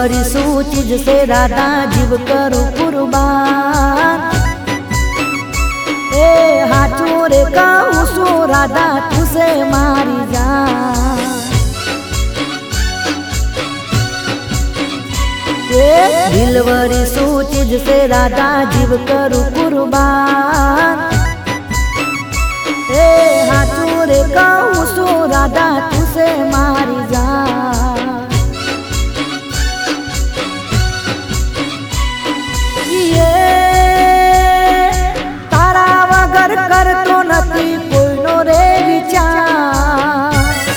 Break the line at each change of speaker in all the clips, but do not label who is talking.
दिलवरी सू चीज से राधा जीव करू कुर्बान। ए हाचू रे कहूँ सू राधा तुसे मारी जान। दिलवरी सू चीज से राधा जीव करू कुर्बान। ए हाचू रे कहूँ सू राधा तुसे मारी जान। ये तारा वगर करतो नथी कोईनो रे विचार।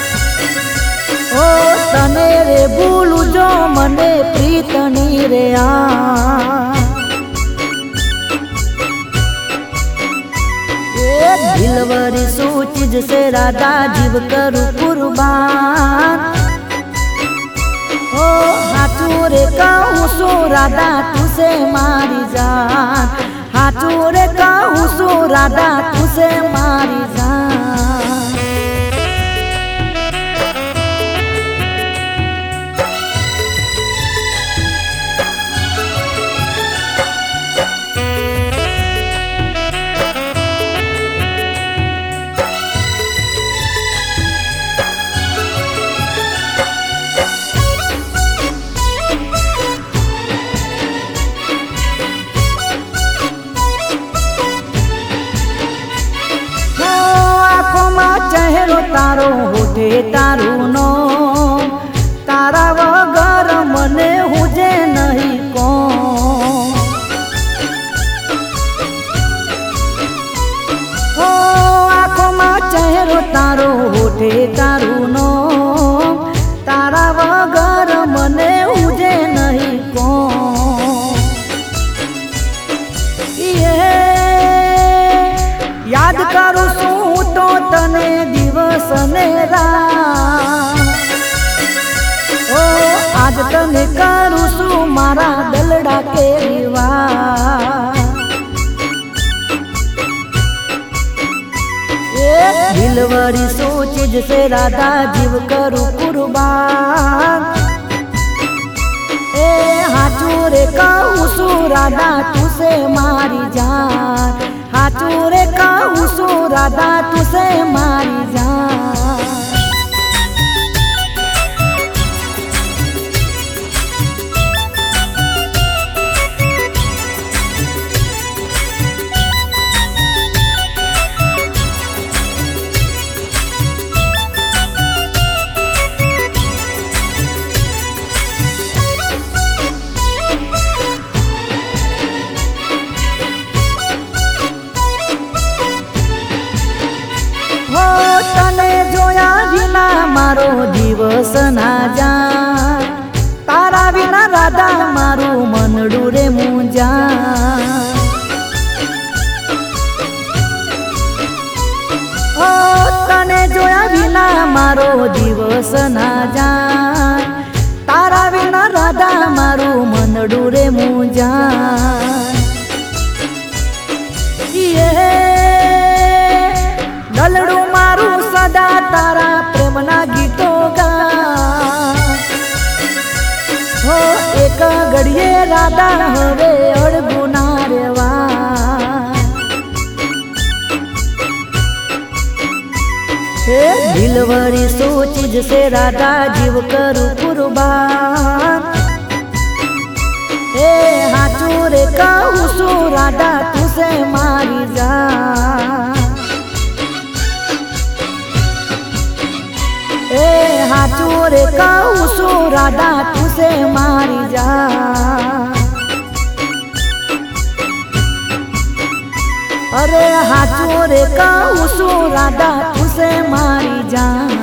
ओ तने रे भूलू जो मने प्रीतनी रे आ। दिलवरी सू चीज से राधा जीव करू कुर्बान। ओ हाचू रे कहूँ सू राधा तुसे मारी जान। हाचू रे कहूँ सू राधा तुसे मारी जान। चेहरो तारो होठे तारू नो तारा वगर मने हुजे नहीं को। ओ आँखों में चेहरो तारो होठे तारू नो तारा वगर मने हुजे नहीं को। ये याद करू सू तो तने दिवस ने रात। ओ आज तने करू सू मारा दलड़ा के रिवाज। दिलवरी सू चीज से राधा जीव करू कुर्बान। ए हाचू रे कहूँ सू राधा तुसे मारी जान। हाचू रे कहूँ सू राधा तुसे मारी जान। मारो दिवस ना जा तारा विना राधा मारू मनडू रे मुंजा। ओ तने जोया विना मारो दिवस ना जा तारा विना राधा मारू मनडू रे मुंजा। ये दलड़ू मारू सदा तारा प्रेमना गीतो गा। हो एक घड़िए राधा हवे अड़गुना रेवा। दिलवरी सू चीज से राधा जीव करू कुर्बान। ए हाचू रे कहूँ सू राधा तुसे मारी जान। ए हाचू रे कहूँ सू राधा तुसे मारी जान। अरे हाचू रे कहूँ सू राधा तुसे मारी जान।